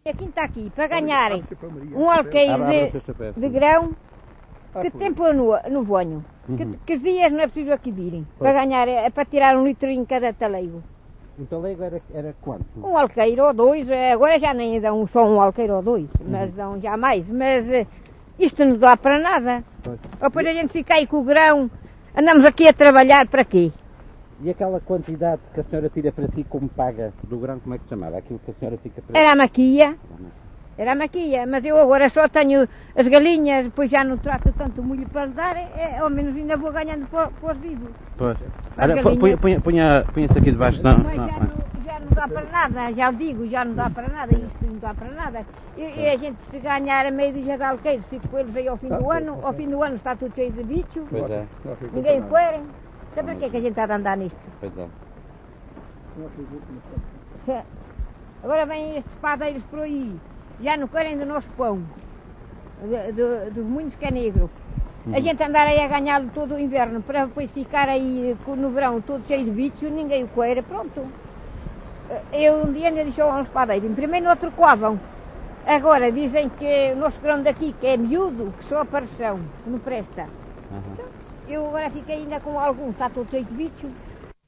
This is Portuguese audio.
Quem está aqui para ganhar um alqueire de grão, que tempo no vonho, que dias não é preciso aqui virem, para ganhar, para tirar 1 litro em cada talego. Um talego era quanto? Um alqueire ou 2, agora já nem dão só um alqueire ou 2, mas dão já mais, mas isto não dá para nada. Depois a gente fica aí com o grão, andamos aqui a trabalhar para quê? E aquela quantidade que a senhora tira para si como paga do grão, como é que se chamava? Aquilo que a senhora fica para Era a maquia, mas eu agora só tenho as galinhas, depois já não trato tanto molho para lhe dar, ao menos ainda vou ganhando para os vivos. Pois. Punha-se aqui debaixo, não. Mas já não dá para nada, já digo, já não dá para nada, isto não dá para nada. E a gente se ganhar a meio de alqueires, fico com eles aí ao fim do ano está tudo cheio de bicho, Pois é. ninguém o quer. Então para que é que a gente está a andar nisto? Pois é. Agora vêm estes padeiros por aí, já não querem do nosso pão, dos moinhos que é negro. A gente andar aí a ganhá-lo todo o inverno, para depois ficar aí no verão todo cheio de bichos, ninguém o queira, pronto. Eu um dia ainda deixou uns padeiros, primeiro no outro coavam. Agora dizem que o nosso grão daqui, que é miúdo, que só apareceu, que não presta. Então, eu agora fiquei ainda com algum, está todo cheio de bichos.